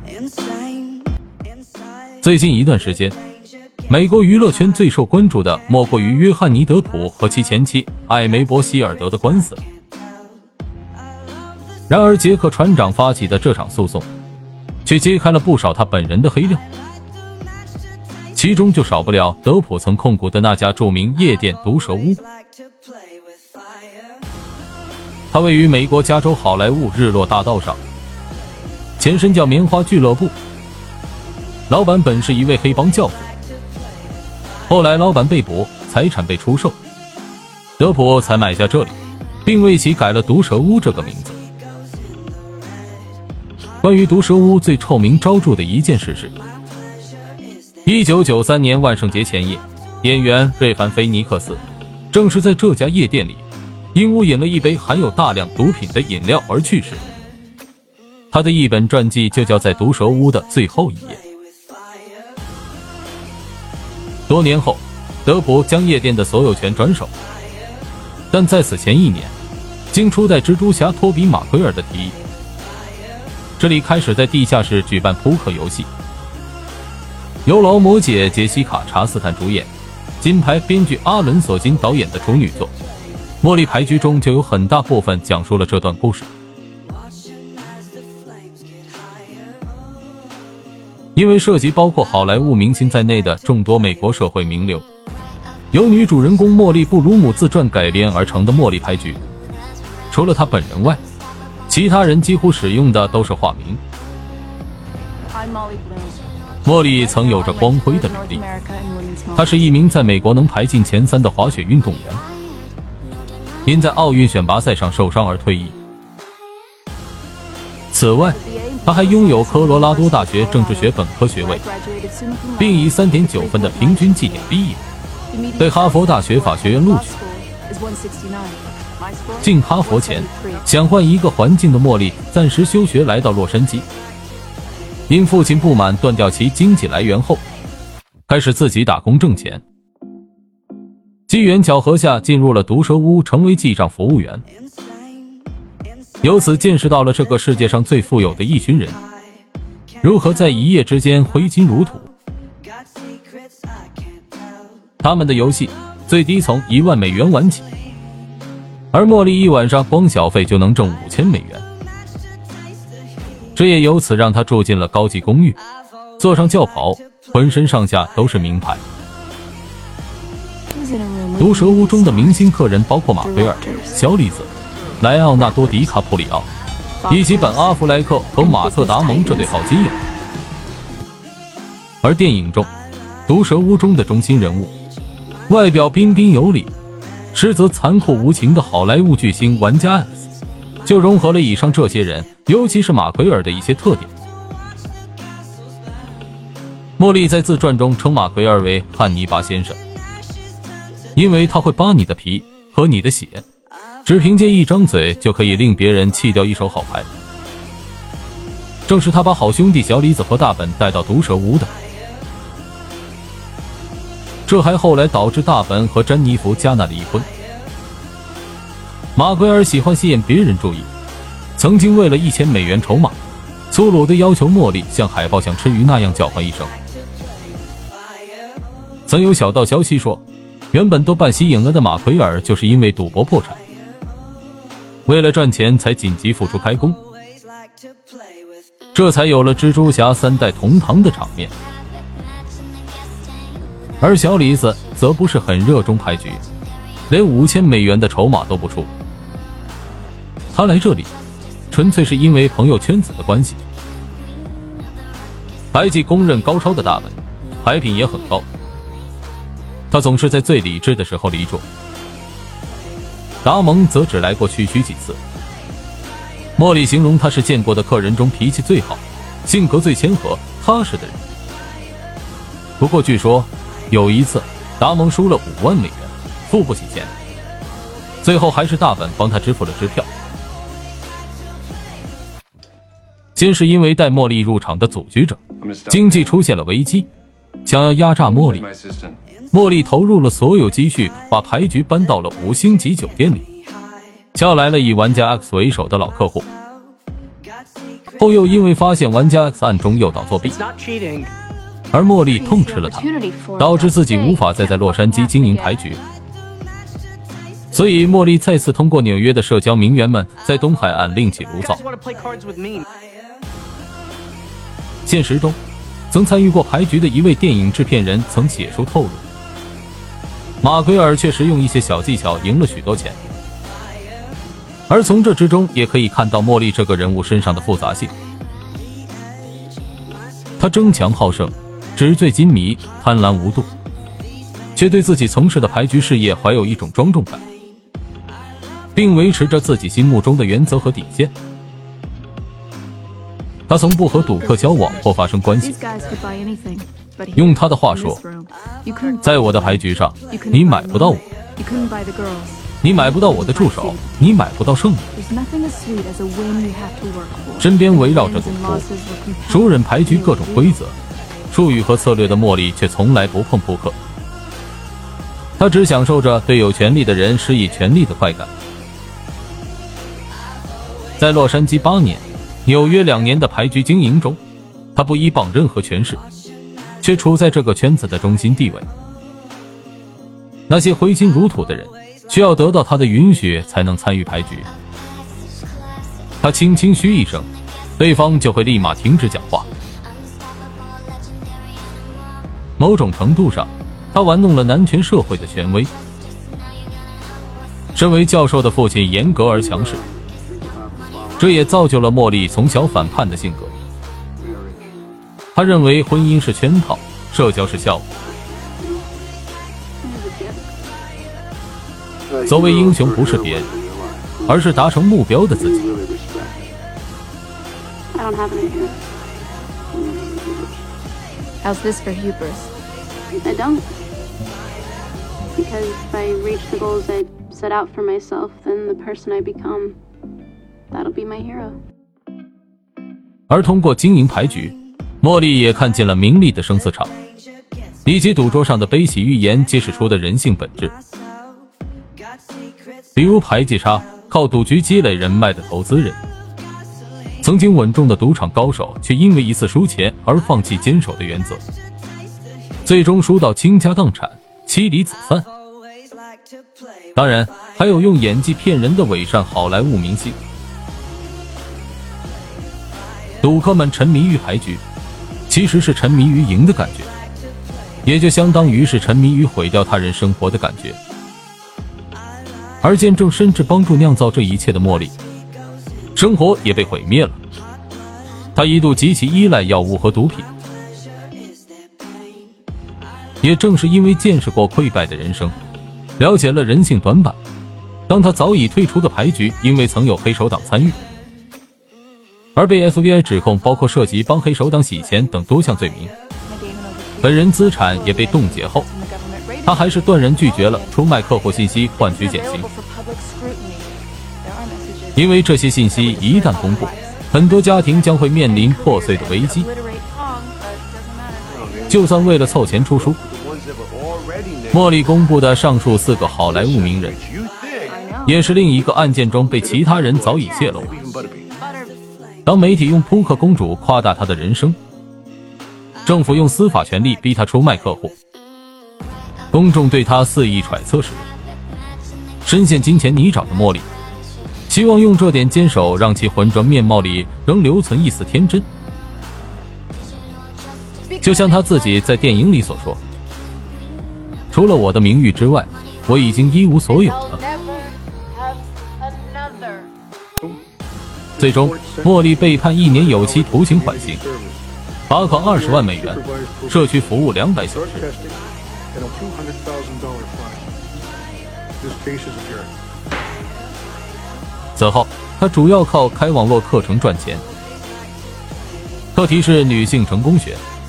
最近一段时间，美国娱乐圈最受关注的莫过于约翰尼·德普和其前妻艾梅伯希尔德的官司。然而，杰克船长发起的这场诉讼，却揭开了不少他本人的黑料，其中就少不了德普曾控股的那家著名夜店毒蛇屋。它位于美国加州好莱坞日落大道上，前身叫棉花俱乐部，老板本是一位黑帮教父，后来老板被捕，财产被出售，德普才买下这里，并为其改了毒蛇屋这个名字。关于毒蛇屋最臭名昭著的一件事是1993年万圣节前夜，演员瑞凡·菲尼克斯正是在这家夜店里因误饮了一杯含有大量毒品的饮料而去世。他的一本传记就叫在毒蛇屋的最后一夜。多年后，德普将夜店的所有权转手，但在此前1年，经初代蜘蛛侠托比·马奎尔的提议，这里开始在地下室举办扑克游戏，由劳模姐杰西卡·查斯坦主演，金牌编剧阿伦·索金导演的处女作《茉莉牌局》中就有很大部分讲述了这段故事。因为涉及包括好莱坞明星在内的众多美国社会名流，由女主人公茉莉·布鲁姆自传改编而成的《茉莉牌局》，除了她本人外，其他人几乎使用的都是化名。茉莉曾有着光辉的履历，她是一名在美国能排进前3的滑雪运动员，因在奥运选拔赛上受伤而退役。此外，他还拥有科罗拉多大学政治学本科学位，并以 3.9 分的平均绩点毕业，被哈佛大学法学院录取。进哈佛前，想换一个环境的茉莉暂时休学来到洛杉矶，因父亲不满断掉其经济来源后，开始自己打工挣钱。机缘巧合下进入了毒蛇屋，成为记账服务员，由此见识到了这个世界上最富有的一群人如何在一夜之间挥金如土。他们的游戏最低从1万美元玩起，而茉莉一晚上光小费就能挣5000美元，这也由此让她住进了高级公寓，坐上轿跑，浑身上下都是名牌。毒蛇屋中的明星客人包括马奎尔、小李子、莱奥纳多·迪卡普里奥以及本·阿弗莱克和马特·达蒙这对好基友。而电影中毒蛇屋中的中心人物，外表彬彬有礼，实则残酷无情的好莱坞巨星玩家 X， 就融合了以上这些人，尤其是马奎尔的一些特点。茉莉在自传中称马奎尔为汉尼拔先生，因为他会扒你的皮和你的血，只凭借一张嘴就可以令别人弃掉一手好牌。正是他把好兄弟小李子和大本带到毒蛇屋的，这还后来导致大本和詹妮弗·加纳离婚。马奎尔喜欢吸引别人注意，曾经为了1000美元筹码，粗鲁地要求茉莉像海豹像吃鱼那样叫唤一声。曾有小道消息说，原本都办息影了的马奎尔就是因为赌博破产，为了赚钱才紧急复出开工，这才有了蜘蛛侠3代同堂的场面。而小李子则不是很热衷牌局，连5000美元的筹码都不出。他来这里纯粹是因为朋友圈子的关系。牌技公认高超的大本，牌品也很高，他总是在最理智的时候离桌。达蒙则只来过区区几次。茉莉形容他是见过的客人中脾气最好、性格最谦和、踏实的人。不过据说有一次达蒙输了5万美元，付不起钱，最后还是大本帮他支付了支票。先是因为带茉莉入场的组局者经济出现了危机，想要压榨茉莉，茉莉投入了所有积蓄，把牌局搬到了5星级酒店里，叫来了以玩家 X 为首的老客户。 后又因为发现玩家暗中诱导作弊，而茉莉痛斥了他，导致自己无法再在洛杉矶经营牌局。所以茉莉再次通过纽约的社交名媛们在东海岸另起炉灶。现实中，曾参与过牌局的一位电影制片人曾写书透露，马奎尔确实用一些小技巧赢了许多钱。而从这之中也可以看到茉莉这个人物身上的复杂性。她争强好胜，纸醉金迷，贪婪无度，却对自己从事的牌局事业怀有一种庄重感，并维持着自己心目中的原则和底线。他从不和赌客交往或发生关系。用他的话说，在我的牌局上，你买不到我，你买不到我的助手，你买不到胜利。身边围绕着赌徒，熟稔牌局各种规则、术语和策略的茉莉却从来不碰扑克。他只享受着对有权力的人施以权力的快感。在洛杉矶8年、纽约2年的牌局经营中，他不依傍任何权势，却处在这个圈子的中心地位。那些挥金如土的人需要得到他的允许才能参与牌局。他轻轻嘘一声，对方就会立马停止讲话。某种程度上，他玩弄了男权社会的权威。身为教授的父亲严格而强势，这也造就了茉莉从小反叛的性格。他认为婚姻是圈套，社交是效果。所谓英雄不是别人，而是达成目标的自己。 How's this for hubris? I don't. Because if I reach the goals I set out for myself, then the person I become, that'll be my hero. 而通过经营牌局，茉莉也看见了名利的生死场，以及赌桌上的悲喜寓言揭示出的人性本质。比如牌技差、靠赌局积累人脉的投资人，曾经稳重的赌场高手，却因为一次输钱而放弃坚守的原则，最终输到倾家荡产、妻离子散。当然，还有用演技骗人的伪善好莱坞明星。赌客们沉迷于牌局，其实是沉迷于赢的感觉，也就相当于是沉迷于毁掉他人生活的感觉。而见证甚至帮助酿造这一切的茉莉，生活也被毁灭了。他一度极其依赖药物和毒品，也正是因为见识过溃败的人生，了解了人性短板，当他早已退出的牌局因为曾有黑手党参与，而被 FBI 指控包括涉及帮黑手党洗钱等多项罪名，本人资产也被冻结后，他还是断然拒绝了出卖客户信息换取减刑。因为这些信息一旦公布，很多家庭将会面临破碎的危机。就算为了凑钱出书，茉莉公布的上述4个好莱坞名人，也是另一个案件中被其他人早已泄露。当媒体用扑克公主夸大她的人生，政府用司法权力逼她出卖客户，公众对她肆意揣测时，深陷金钱泥沼的茉莉希望用这点坚守让其浑浊面貌里仍留存一丝天真。就像他自己在电影里所说，除了我的名誉之外，我已经一无所有了。最终，茉莉被判1年有期徒刑缓刑，罚款20万美元，社区服务200小时。此后，他主要靠开网络课程赚钱。课题是女性成功学。